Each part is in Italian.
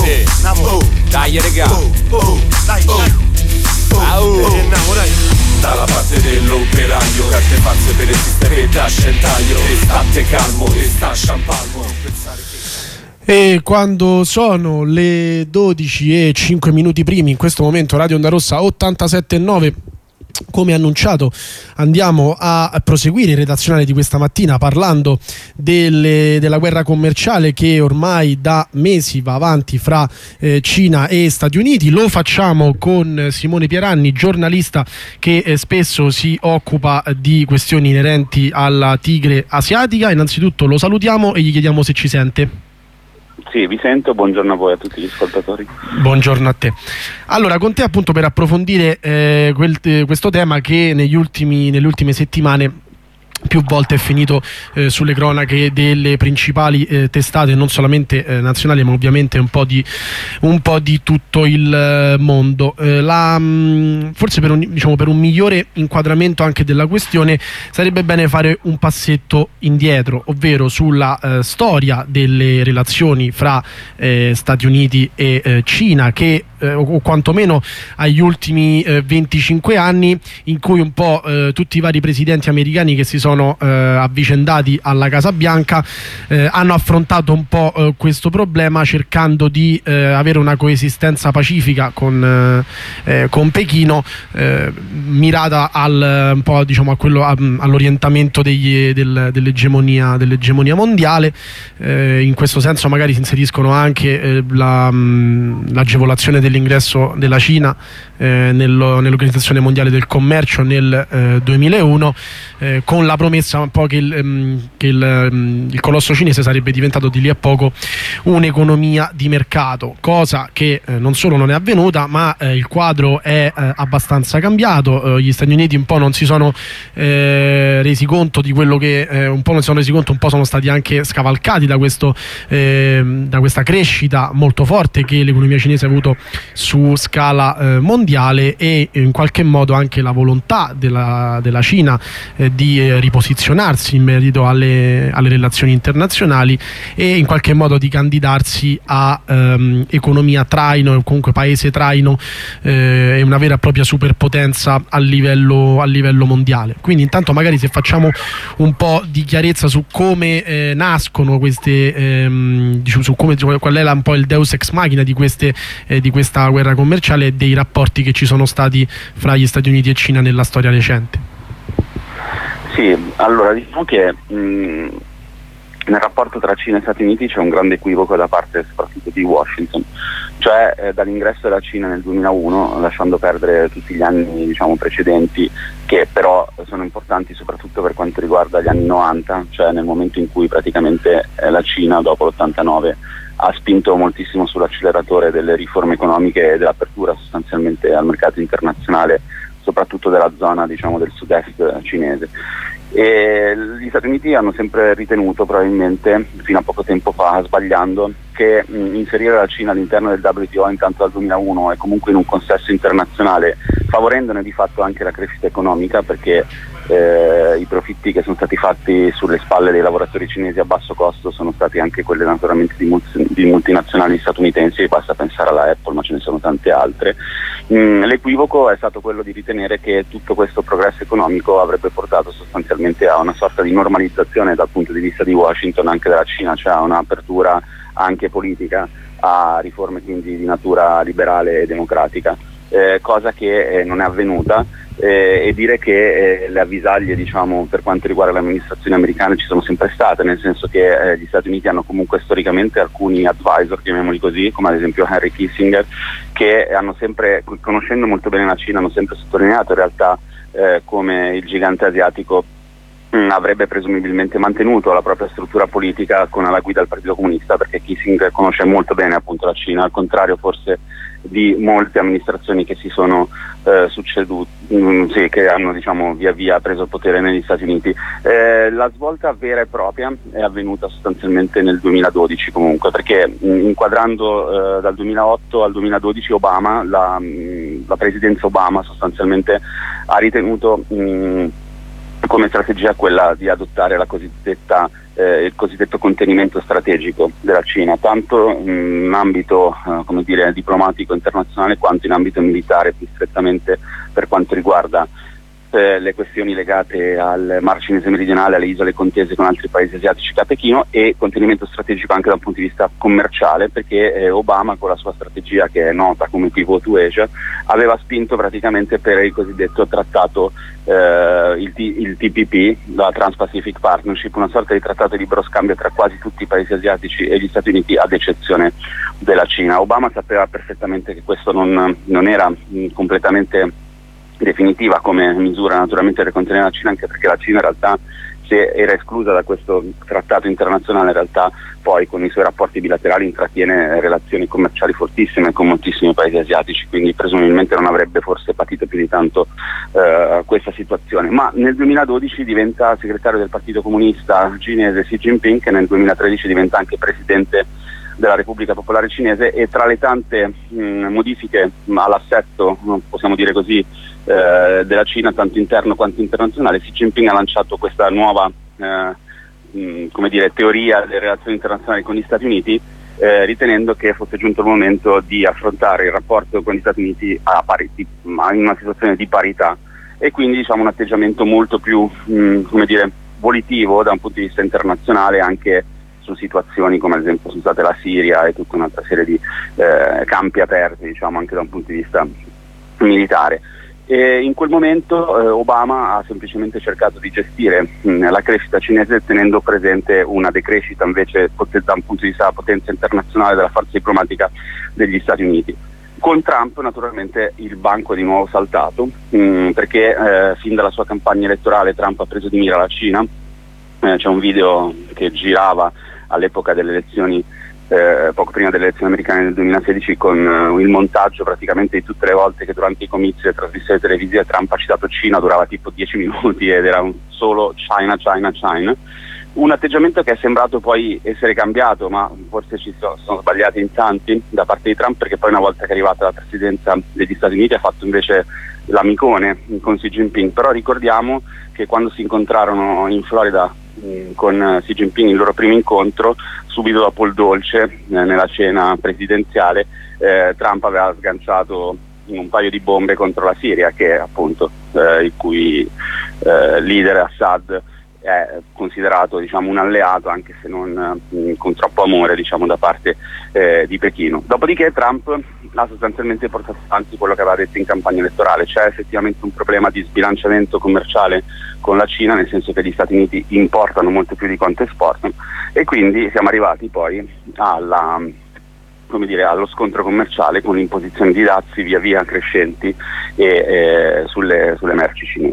Dai regà, dalla parte dell'operaio, carte pazze per esistere da scentaglio. E state calmo, e sta champalmo. E quando sono le 12:05 primi, in questo momento Radio Onda Rossa 87.9, come annunciato andiamo a proseguire il redazionale di questa mattina parlando della guerra commerciale che ormai da mesi va avanti fra Cina e Stati Uniti. Lo facciamo con Simone Pieranni, giornalista che spesso si occupa di questioni inerenti alla tigre asiatica. Innanzitutto lo salutiamo e gli chiediamo se ci sente. Sì, vi sento, buongiorno a voi, a tutti gli ascoltatori. Buongiorno a te. Allora, con te appunto per approfondire questo tema che nelle ultime settimane più volte è finito sulle cronache delle principali testate, non solamente nazionali ma ovviamente un po' di tutto il mondo. Forse per un migliore inquadramento anche della questione sarebbe bene fare un passetto indietro, ovvero sulla storia delle relazioni fra Stati Uniti e Cina, che o quantomeno agli ultimi 25 anni, in cui un po' tutti i vari presidenti americani che si sono avvicendati alla Casa Bianca hanno affrontato un po' questo problema, cercando di avere una coesistenza pacifica con Pechino, mirata un po' all'orientamento dell'egemonia mondiale. In questo senso magari si inseriscono anche l'agevolazione dell'ingresso della Cina nell'Organizzazione Mondiale del Commercio nel 2001, con la promessa un po' che il colosso cinese sarebbe diventato di lì a poco un'economia di mercato, cosa che non solo non è avvenuta, ma il quadro è abbastanza cambiato. Gli Stati Uniti un po' non si sono resi conto di quello che un po' sono stati anche scavalcati da questa crescita molto forte che l'economia cinese ha avuto su scala mondiale, e in qualche modo anche la volontà della Cina di riposizionarsi in merito alle relazioni internazionali e in qualche modo di candidarsi a economia traino, o comunque paese traino, e una vera e propria superpotenza a livello mondiale. Quindi intanto magari se facciamo un po' di chiarezza su come nascono queste, qual è un po' il deus ex machina di questa guerra commerciale e dei rapporti che ci sono stati fra gli Stati Uniti e Cina nella storia recente. Sì, allora diciamo che nel rapporto tra Cina e Stati Uniti c'è un grande equivoco da parte soprattutto di Washington, cioè dall'ingresso della Cina nel 2001, lasciando perdere tutti gli anni precedenti, che però sono importanti soprattutto per quanto riguarda gli anni 90, cioè nel momento in cui praticamente la Cina dopo l'89 ha spinto moltissimo sull'acceleratore delle riforme economiche e dell'apertura sostanzialmente al mercato internazionale, soprattutto della zona del sud-est cinese. E gli Stati Uniti hanno sempre ritenuto, probabilmente fino a poco tempo fa, sbagliando, che inserire la Cina all'interno del WTO intanto dal 2001 e comunque in un consesso internazionale, favorendone di fatto anche la crescita economica, perché i profitti che sono stati fatti sulle spalle dei lavoratori cinesi a basso costo sono stati anche quelli naturalmente di multinazionali statunitensi, basta pensare alla Apple, ma ce ne sono tante altre. L'equivoco è stato quello di ritenere che tutto questo progresso economico avrebbe portato sostanzialmente a una sorta di normalizzazione dal punto di vista di Washington anche della Cina, cioè a un'apertura anche politica a riforme quindi di natura liberale e democratica, cosa che non è avvenuta. E dire che le avvisaglie per quanto riguarda l'amministrazione americana ci sono sempre state, nel senso che gli Stati Uniti hanno comunque storicamente alcuni advisor, chiamiamoli così, come ad esempio Henry Kissinger, che hanno sempre, conoscendo molto bene la Cina, hanno sempre sottolineato in realtà come il gigante asiatico avrebbe presumibilmente mantenuto la propria struttura politica con alla guida del Partito Comunista, perché Kissinger conosce molto bene appunto la Cina, al contrario forse di molte amministrazioni che si sono succedute, che hanno via via preso il potere negli Stati Uniti. La svolta vera e propria è avvenuta sostanzialmente nel 2012 comunque, perché inquadrando dal 2008 al 2012 Obama, la presidenza Obama sostanzialmente ha ritenuto come strategia quella di adottare la il cosiddetto contenimento strategico della Cina, tanto in ambito come dire, diplomatico internazionale quanto in ambito militare, più strettamente per quanto riguarda le questioni legate al Mar Cinese meridionale, alle isole contese con altri paesi asiatici che a Pechino, e contenimento strategico anche da un punto di vista commerciale, perché Obama con la sua strategia, che è nota come Pivot to Asia, aveva spinto praticamente per il cosiddetto trattato il TPP, la Trans-Pacific Partnership, una sorta di trattato di libero scambio tra quasi tutti i paesi asiatici e gli Stati Uniti, ad eccezione della Cina. Obama sapeva perfettamente che questo non era completamente definitiva come misura naturalmente per contenere la Cina, anche perché la Cina in realtà, se era esclusa da questo trattato internazionale, in realtà poi con i suoi rapporti bilaterali intrattiene relazioni commerciali fortissime con moltissimi paesi asiatici, quindi presumibilmente non avrebbe forse patito più di tanto questa situazione. Ma nel 2012 diventa segretario del Partito Comunista Cinese Xi Jinping, che nel 2013 diventa anche presidente della Repubblica Popolare Cinese, e tra le tante modifiche all'assetto, possiamo dire così, della Cina, tanto interno quanto internazionale, Xi Jinping ha lanciato questa nuova come dire, teoria delle relazioni internazionali con gli Stati Uniti, ritenendo che fosse giunto il momento di affrontare il rapporto con gli Stati Uniti in una situazione di parità, e quindi diciamo un atteggiamento molto più come dire, volitivo da un punto di vista internazionale, anche su situazioni come ad esempio sono state la Siria e tutta un'altra serie di campi aperti, diciamo, anche da un punto di vista militare. E in quel momento Obama ha semplicemente cercato di gestire la crescita cinese tenendo presente una decrescita invece da un punto di vista della potenza internazionale della forza diplomatica degli Stati Uniti. Con Trump naturalmente il banco è di nuovo saltato, perché fin dalla sua campagna elettorale Trump ha preso di mira la Cina. C'è un video che girava all'epoca delle elezioni, poco prima delle elezioni americane del 2016, con il montaggio praticamente di tutte le volte che durante i comizi e le trasmissioni televisive Trump ha citato Cina, durava tipo 10 minuti ed era solo China, China, China. Un atteggiamento che è sembrato poi essere cambiato, ma forse ci sono sbagliati in tanti da parte di Trump, perché poi una volta che è arrivata alla presidenza degli Stati Uniti ha fatto invece l'amicone con Xi Jinping. Però ricordiamo che quando si incontrarono in Florida con Xi Jinping, il loro primo incontro, subito dopo il dolce, nella cena presidenziale, Trump aveva sganciato un paio di bombe contro la Siria, che appunto il cui leader Assad è considerato, diciamo, un alleato, anche se non con troppo amore, diciamo, da parte di Pechino. Dopodiché Trump ha sostanzialmente portato avanti quello che aveva detto in campagna elettorale: c'è effettivamente un problema di sbilanciamento commerciale con la Cina, nel senso che gli Stati Uniti importano molto più di quanto esportano, e quindi siamo arrivati poi allo scontro commerciale con l'imposizione di dazi via via crescenti sulle merci cinesi.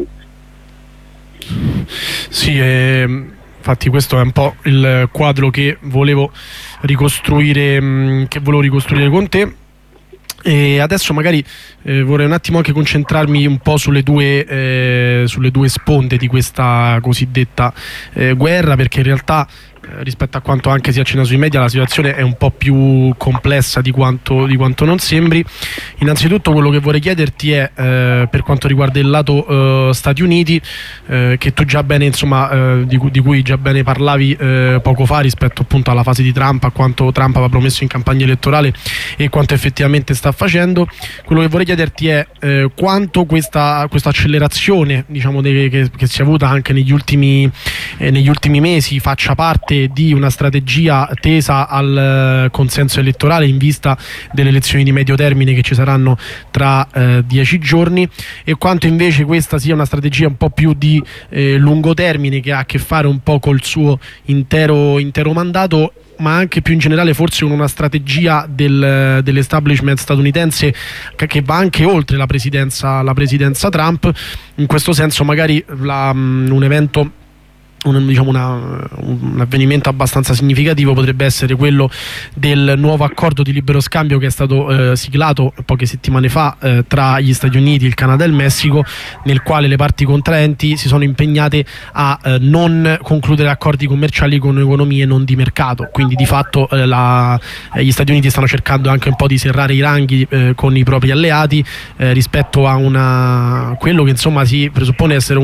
Sì, infatti questo è un po' il quadro che volevo ricostruire con te. E adesso magari vorrei un attimo anche concentrarmi un po' sulle due sponde di questa cosiddetta guerra, perché in realtà rispetto a quanto anche si accenna sui media la situazione è un po' più complessa di quanto non sembri. Innanzitutto quello che vorrei chiederti è per quanto riguarda il lato Stati Uniti, che tu già bene, insomma, di cui già bene parlavi poco fa rispetto appunto alla fase di Trump, a quanto Trump aveva promesso in campagna elettorale e quanto effettivamente sta facendo. Quello che vorrei chiederti è quanto questa accelerazione, diciamo, che si è avuta anche negli ultimi mesi faccia parte di una strategia tesa al consenso elettorale in vista delle elezioni di medio termine che ci saranno tra 10 giorni, e quanto invece questa sia una strategia un po' più di lungo termine, che ha a che fare un po' col suo intero mandato, ma anche più in generale forse con una strategia dell'establishment statunitense che va anche oltre la presidenza Trump. In questo senso magari un evento un avvenimento abbastanza significativo potrebbe essere quello del nuovo accordo di libero scambio che è stato siglato poche settimane fa tra gli Stati Uniti, il Canada e il Messico, nel quale le parti contraenti si sono impegnate a non concludere accordi commerciali con economie non di mercato. Quindi di fatto gli Stati Uniti stanno cercando anche un po' di serrare i ranghi con i propri alleati rispetto a quello che insomma si presuppone essere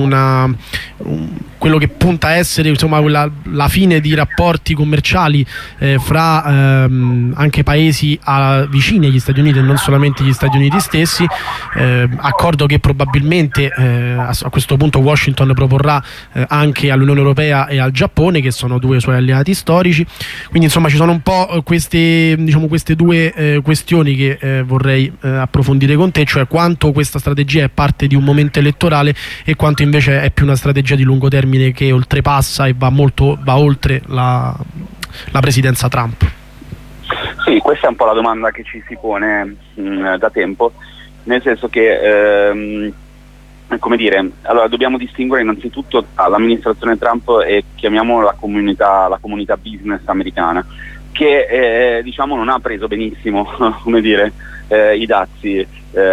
quello che punta a essere insomma la fine di rapporti commerciali fra anche paesi vicini agli Stati Uniti e non solamente gli Stati Uniti stessi, accordo che probabilmente a questo punto Washington proporrà anche all'Unione Europea e al Giappone, che sono due suoi alleati storici. Quindi insomma ci sono un po' queste due questioni che vorrei approfondire con te, cioè quanto questa strategia è parte di un momento elettorale e quanto invece è più una strategia di lungo termine che oltrepassa e va oltre la presidenza Trump. Sì, questa è un po' la domanda che ci si pone da tempo, nel senso che come dire, allora dobbiamo distinguere innanzitutto l'amministrazione Trump e chiamiamola la comunità business americana, che diciamo non ha preso benissimo come dire i dazi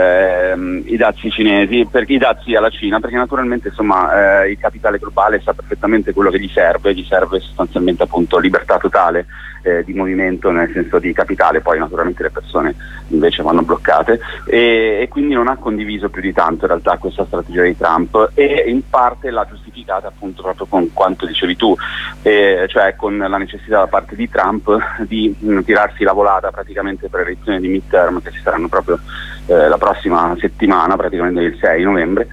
cinesi, perché i dazi alla Cina, perché naturalmente insomma il capitale globale sa perfettamente quello che gli serve sostanzialmente appunto libertà totale di movimento nel senso di capitale, poi naturalmente le persone invece vanno bloccate e quindi non ha condiviso più di tanto in realtà questa strategia di Trump, e in parte l'ha giustificata appunto proprio con quanto dicevi tu, cioè con la necessità da parte di Trump di tirarsi la volata praticamente per le elezioni di midterm che ci saranno proprio la prossima settimana, praticamente il 6 novembre,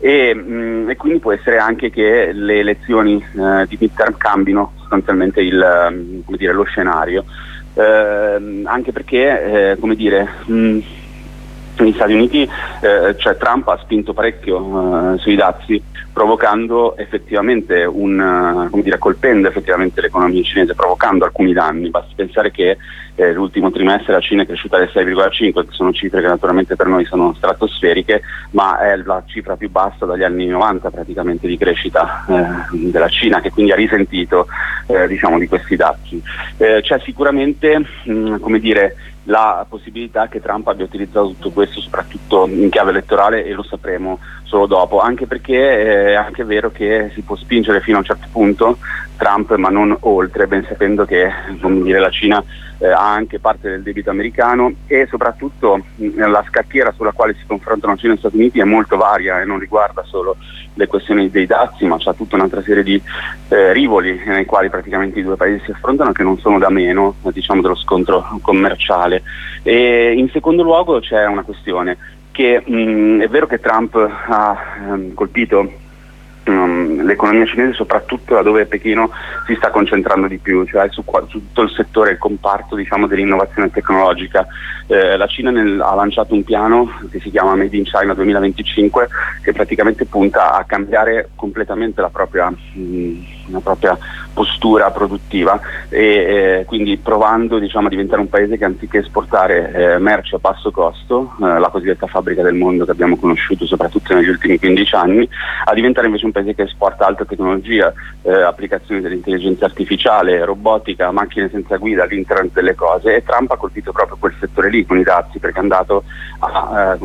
e quindi può essere anche che le elezioni di midterm cambino sostanzialmente lo scenario, anche perché come dire negli Stati Uniti cioè Trump ha spinto parecchio sui dazi, provocando effettivamente colpendo effettivamente l'economia cinese, provocando alcuni danni. Basti pensare che l'ultimo trimestre la Cina è cresciuta del 6,5, che sono cifre che naturalmente per noi sono stratosferiche, ma è la cifra più bassa dagli anni 90 praticamente di crescita della Cina, che quindi ha risentito di questi dazi. C'è sicuramente come dire la possibilità che Trump abbia utilizzato tutto questo soprattutto in chiave elettorale, e lo sapremo solo dopo, anche perché è anche vero che si può spingere fino a un certo punto Trump, ma non oltre, ben sapendo che la Cina ha anche parte del debito americano, e soprattutto la scacchiera sulla quale si confrontano Cina e Stati Uniti è molto varia e non riguarda solo le questioni dei dazi, ma c'è tutta un'altra serie di rivoli nei quali praticamente i due paesi si affrontano, che non sono da meno dello scontro commerciale. E in secondo luogo c'è una questione che è vero che Trump ha colpito l'economia cinese soprattutto laddove Pechino si sta concentrando di più, cioè su tutto il settore, il comparto dell'innovazione tecnologica. La Cina ha lanciato un piano che si chiama Made in China 2025, che praticamente punta a cambiare completamente la propria postura produttiva, e quindi provando a diventare un paese che anziché esportare merci a basso costo, la cosiddetta fabbrica del mondo che abbiamo conosciuto soprattutto negli ultimi 15 anni, a diventare invece un paese che esporta alta tecnologia, applicazioni dell'intelligenza artificiale, robotica, macchine senza guida, l'internet delle cose. E Trump ha colpito proprio quel settore lì con i dazi, perché è andato a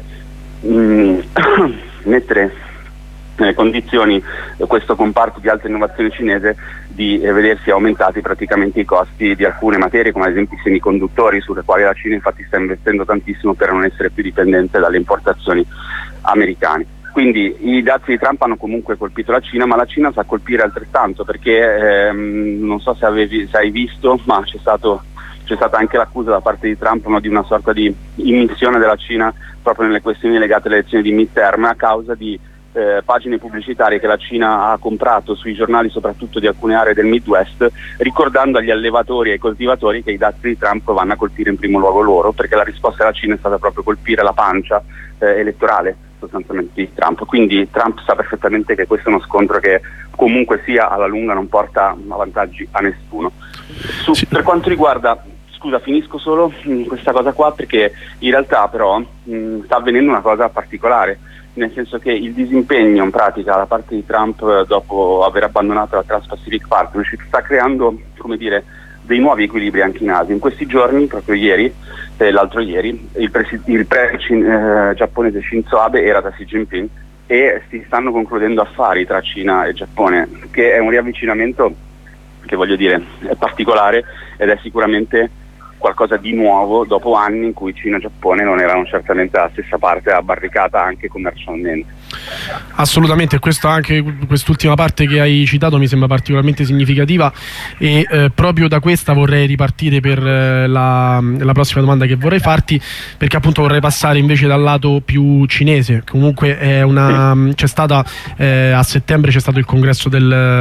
mettere nelle condizioni questo comparto di alta innovazione cinese di vedersi aumentati praticamente i costi di alcune materie, come ad esempio i semiconduttori, sulle quali la Cina infatti sta investendo tantissimo per non essere più dipendente dalle importazioni americane. Quindi i dazi di Trump hanno comunque colpito la Cina, ma la Cina sa colpire altrettanto, perché non so se hai visto, ma c'è stata anche l'accusa da parte di Trump di una sorta di immissione della Cina proprio nelle questioni legate alle elezioni di midterm, a causa di pagine pubblicitarie che la Cina ha comprato sui giornali soprattutto di alcune aree del Midwest, ricordando agli allevatori e ai coltivatori che i dazi di Trump vanno a colpire in primo luogo loro, perché la risposta della Cina è stata proprio colpire la pancia elettorale sostanzialmente di Trump. Quindi Trump sa perfettamente che questo è uno scontro che comunque sia alla lunga non porta vantaggi a nessuno. Per quanto riguarda, scusa, finisco solo questa cosa qua, perché in realtà però sta avvenendo una cosa particolare, nel senso che il disimpegno in pratica da parte di Trump dopo aver abbandonato la Trans-Pacific Partnership sta creando, come dire, dei nuovi equilibri anche in Asia. In questi giorni, proprio ieri, l'altro ieri, il giapponese Shinzo Abe era da Xi Jinping e si stanno concludendo affari tra Cina e Giappone, che è un riavvicinamento che, voglio dire, è particolare ed è sicuramente qualcosa di nuovo dopo anni in cui Cina e Giappone non erano certamente dalla stessa parte della barricata anche commercialmente. Assolutamente, anche quest'ultima parte che hai citato mi sembra particolarmente significativa e proprio da questa vorrei ripartire per la prossima domanda che vorrei farti, perché appunto vorrei passare invece dal lato più cinese. Comunque c'è stata a settembre c'è stato il congresso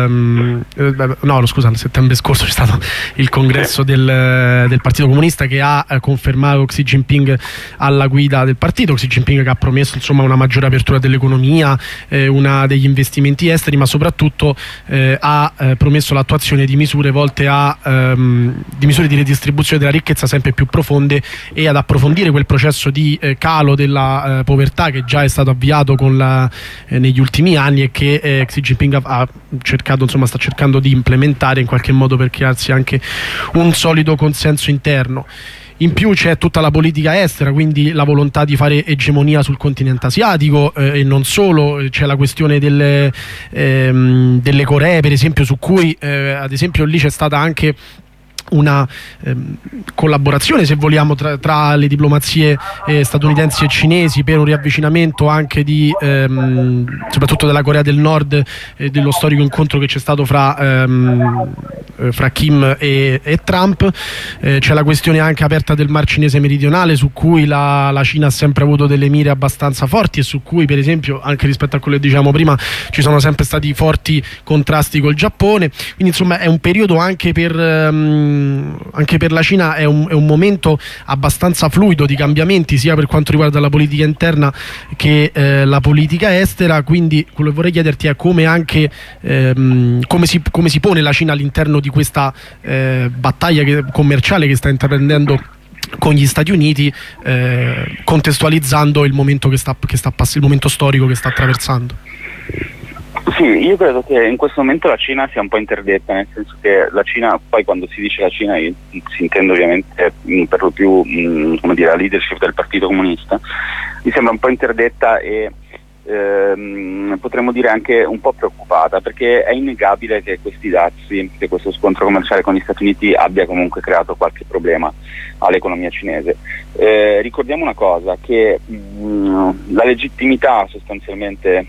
a settembre scorso c'è stato il congresso del Partito Comunista, che ha confermato Xi Jinping alla guida del partito. Xi Jinping che ha promesso insomma una maggiore apertura dell'economia, una degli investimenti esteri, ma soprattutto ha promesso l'attuazione di misure volte di misure di redistribuzione della ricchezza sempre più profonde e ad approfondire quel processo di calo della povertà che già è stato avviato negli ultimi anni e che Xi Jinping sta cercando di implementare in qualche modo per crearsi anche un solido consenso interno. In più c'è tutta la politica estera, quindi la volontà di fare egemonia sul continente asiatico e non solo. C'è la questione delle Coree, per esempio, su cui ad esempio lì c'è stata anche una collaborazione, se vogliamo, tra le diplomazie statunitensi e cinesi per un riavvicinamento anche soprattutto della Corea del Nord, dello storico incontro che c'è stato fra Kim e Trump. C'è la questione anche aperta del Mar Cinese meridionale, su cui la Cina ha sempre avuto delle mire abbastanza forti e su cui, per esempio, anche rispetto a quello che dicevamo prima, ci sono sempre stati forti contrasti col Giappone. Quindi insomma è un periodo anche per la Cina, è un momento abbastanza fluido di cambiamenti sia per quanto riguarda la politica interna che la politica estera. Quindi quello che vorrei chiederti è come si pone la Cina all'interno di questa battaglia commerciale che sta intraprendendo con gli Stati Uniti, contestualizzando il momento il momento storico che sta attraversando. Sì, io credo che in questo momento la Cina sia un po' interdetta, nel senso che la Cina, poi quando si dice la Cina si intende ovviamente per lo più la leadership del Partito Comunista, mi sembra un po' interdetta e potremmo dire anche un po' preoccupata, perché è innegabile che questi dazi, che questo scontro commerciale con gli Stati Uniti abbia comunque creato qualche problema all'economia cinese. Ricordiamo una cosa, che la legittimità sostanzialmente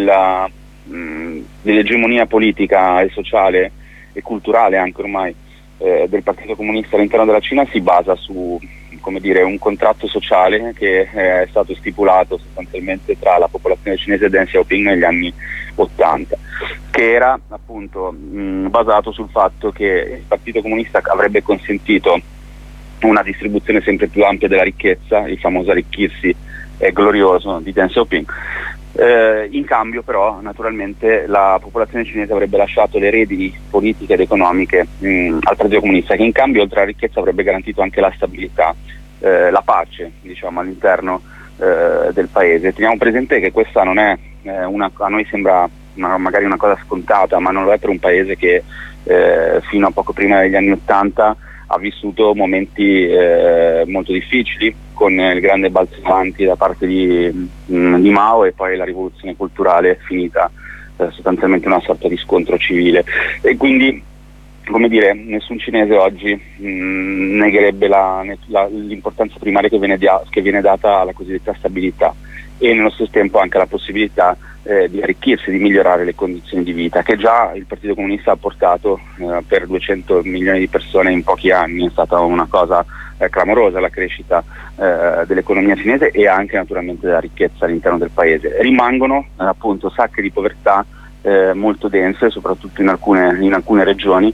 dell'egemonia politica e sociale e culturale anche ormai del Partito Comunista all'interno della Cina si basa su un contratto sociale che è stato stipulato sostanzialmente tra la popolazione cinese e Deng Xiaoping negli anni 80, che era appunto basato sul fatto che il Partito Comunista avrebbe consentito una distribuzione sempre più ampia della ricchezza, il famoso arricchirsi glorioso di Deng Xiaoping. In cambio però naturalmente la popolazione cinese avrebbe lasciato le redini politiche ed economiche al Partito Comunista, che in cambio oltre alla ricchezza avrebbe garantito anche la stabilità, la pace all'interno del paese. Teniamo presente che questa non è a noi sembra magari una cosa scontata, ma non lo è per un paese che fino a poco prima degli anni 80 ha vissuto momenti molto difficili, con il grande balzo avanti da parte di Mao e poi la rivoluzione culturale finita sostanzialmente una sorta di scontro civile. E quindi, nessun cinese oggi negherebbe l'importanza primaria che viene data alla cosiddetta stabilità e nello stesso tempo anche la possibilità di arricchirsi, di migliorare le condizioni di vita, che già il Partito Comunista ha portato per 200 milioni di persone in pochi anni. È stata una cosa clamorosa la crescita dell'economia cinese e anche naturalmente della ricchezza all'interno del paese. Rimangono appunto sacche di povertà molto dense, soprattutto in alcune regioni,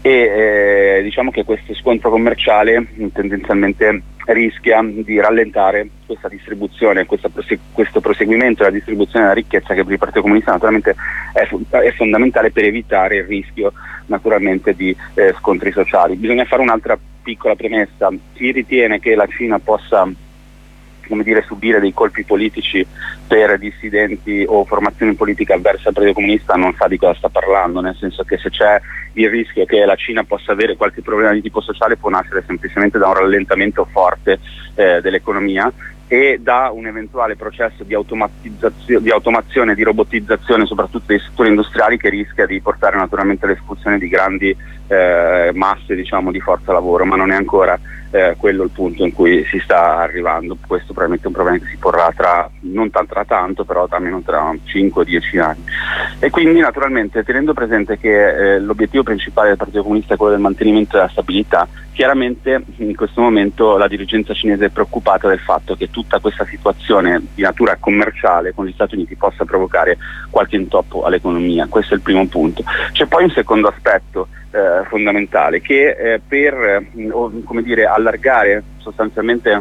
e diciamo che questo scontro commerciale tendenzialmente rischia di rallentare questa distribuzione, questo proseguimento della distribuzione della ricchezza, che per il Partito Comunista naturalmente è fondamentale per evitare il rischio naturalmente di scontri sociali. Bisogna fare un'altra piccola premessa: si ritiene che la Cina possa come dire, subire dei colpi politici per dissidenti o formazioni politiche avverse al Partito Comunista non sa di cosa sta parlando, nel senso che se c'è il rischio che la Cina possa avere qualche problema di tipo sociale può nascere semplicemente da un rallentamento forte dell'economia e da un eventuale processo di automazione, di robotizzazione soprattutto dei settori industriali, che rischia di portare naturalmente all'espulsione di grandi masse, diciamo, di forza lavoro, ma non è ancora quello il punto in cui si sta arrivando. Questo probabilmente è un problema che si porrà non tra tanto, però almeno tra 5 o 10 anni. E quindi naturalmente, tenendo presente che l'obiettivo principale del Partito Comunista è quello del mantenimento della stabilità, chiaramente in questo momento la dirigenza cinese è preoccupata del fatto che tutta questa situazione di natura commerciale con gli Stati Uniti possa provocare qualche intoppo all'economia. Questo è il primo punto. C'è poi un secondo aspetto fondamentale, che per come dire, allargare sostanzialmente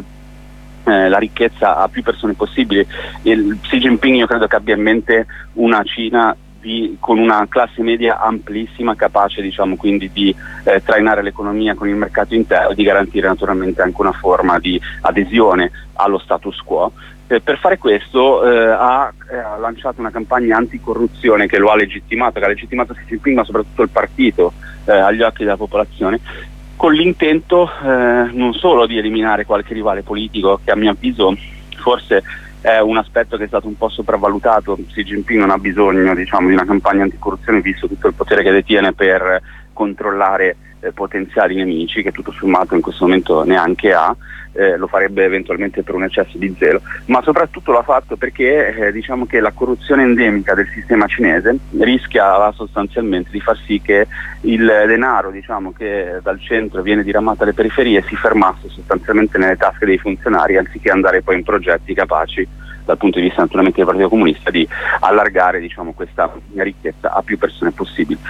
la ricchezza a più persone possibili, Xi Jinping io credo che abbia in mente una Cina con una classe media amplissima, capace, diciamo, quindi di trainare l'economia con il mercato interno e di garantire naturalmente anche una forma di adesione allo status quo. Per fare questo ha lanciato una campagna anticorruzione che lo ha legittimato, che ha legittimato Xi Jinping, ma soprattutto il partito agli occhi della popolazione, con l'intento non solo di eliminare qualche rivale politico, che a mio avviso forse è un aspetto che è stato un po' sopravvalutato. Xi Jinping non ha bisogno, diciamo, di una campagna anticorruzione, visto tutto il potere che detiene per controllare potenziali nemici, che tutto sommato in questo momento neanche ha. Lo farebbe eventualmente per un eccesso di zelo, ma soprattutto l'ha fatto perché diciamo che la corruzione endemica del sistema cinese rischia sostanzialmente di far sì che il denaro, diciamo, che dal centro viene diramato alle periferie si fermasse sostanzialmente nelle tasche dei funzionari, anziché andare poi in progetti capaci dal punto di vista naturalmente del Partito Comunista di allargare, diciamo, questa ricchezza a più persone possibili.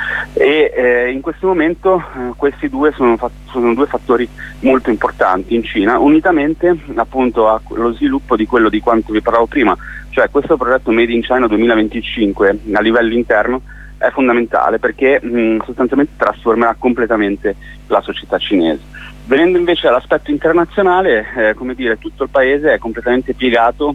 E in questo momento questi due sono due fattori molto importanti in Cina, unitamente appunto allo sviluppo di quello di quanto vi parlavo prima, cioè questo progetto Made in China 2025 a livello interno è fondamentale perché sostanzialmente trasformerà completamente la società cinese. Venendo invece all'aspetto internazionale, come dire, tutto il paese è completamente piegato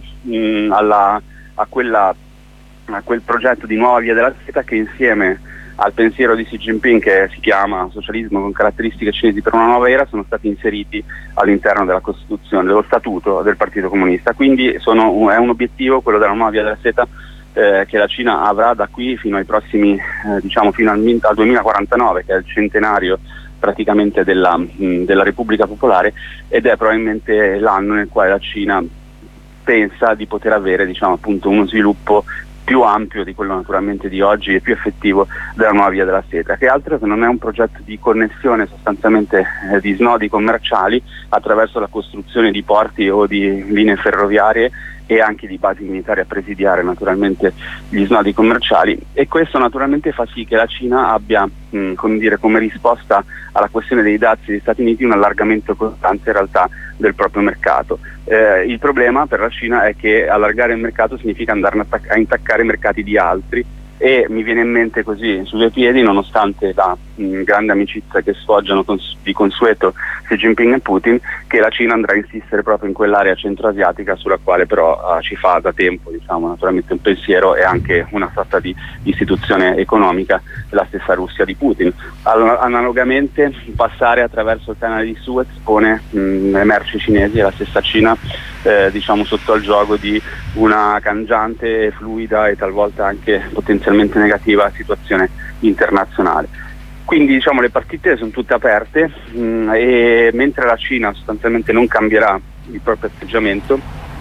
a quel progetto di nuova via della seta che, insieme al pensiero di Xi Jinping, che si chiama socialismo con caratteristiche cinesi per una nuova era, sono stati inseriti all'interno della Costituzione, dello Statuto del Partito Comunista. Quindi è un obiettivo, quello della nuova via della seta, che la Cina avrà da qui fino ai prossimi, diciamo, fino al 2049, che è il centenario praticamente della Repubblica Popolare, ed è probabilmente l'anno nel quale la Cina pensa di poter avere, diciamo, appunto, uno sviluppo più ampio di quello naturalmente di oggi e più effettivo della nuova via della seta, che altro che non è un progetto di connessione sostanzialmente di snodi commerciali attraverso la costruzione di porti o di linee ferroviarie e anche di basi militari a presidiare naturalmente gli snodi commerciali, e questo naturalmente fa sì che la Cina abbia come risposta alla questione dei dazi degli Stati Uniti un allargamento costante in realtà del proprio mercato. Il problema per la Cina è che allargare il mercato significa andare a intaccare i mercati di altri, e mi viene in mente così su due piedi, nonostante la grande amicizia che sfoggiano di consueto Xi Jinping e Putin, che la Cina andrà a insistere proprio in quell'area centroasiatica sulla quale però ci fa da tempo, diciamo, naturalmente un pensiero e anche una sorta di istituzione economica, la stessa Russia di Putin. Analogamente, passare attraverso il canale di Suez pone le merci cinesi e la stessa Cina diciamo sotto al gioco di una cangiante, fluida e talvolta anche potenzialmente negativa situazione internazionale. Quindi, diciamo, le partite sono tutte aperte, e mentre la Cina sostanzialmente non cambierà il proprio atteggiamento,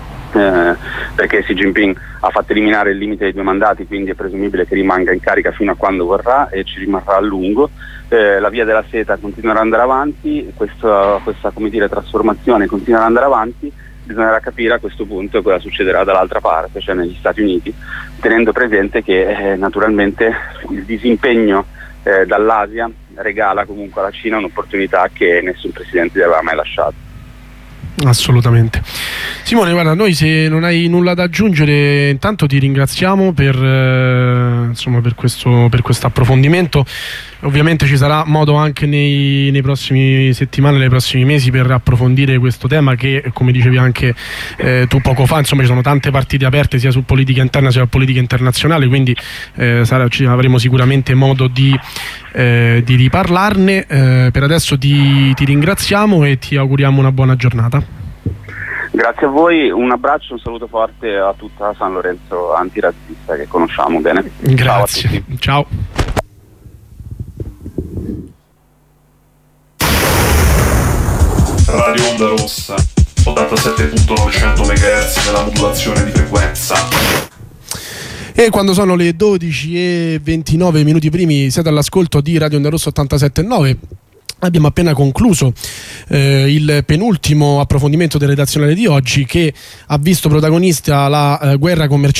perché Xi Jinping ha fatto eliminare il limite dei 2 mandati, quindi è presumibile che rimanga in carica fino a quando vorrà e ci rimarrà a lungo. La via della seta continuerà ad andare avanti, questa come dire, trasformazione continuerà ad andare avanti. Bisognerà capire a questo punto cosa succederà dall'altra parte, cioè negli Stati Uniti, tenendo presente che naturalmente il disimpegno dall'Asia regala comunque alla Cina un'opportunità che nessun presidente gli aveva mai lasciato. Assolutamente. Simone, guarda, noi, se non hai nulla da aggiungere, intanto ti ringraziamo per questo approfondimento. Ovviamente ci sarà modo anche nei prossimi settimane, nei prossimi mesi, per approfondire questo tema che, come dicevi anche tu poco fa, insomma ci sono tante partite aperte sia su politica interna sia su politica internazionale, quindi avremo sicuramente modo di riparlarne. Per adesso ti ringraziamo e ti auguriamo una buona giornata. Grazie a voi, un abbraccio, un saluto forte a tutta San Lorenzo antirazzista che conosciamo bene. Grazie, ciao. Radio Onda Rossa, 87.900 MHz nella modulazione di frequenza. E quando sono le 12:29 minuti primi siete all'ascolto di Radio Onda Rossa 87.9. Abbiamo appena concluso il penultimo approfondimento del redazionale di oggi, che ha visto protagonista la guerra commerciale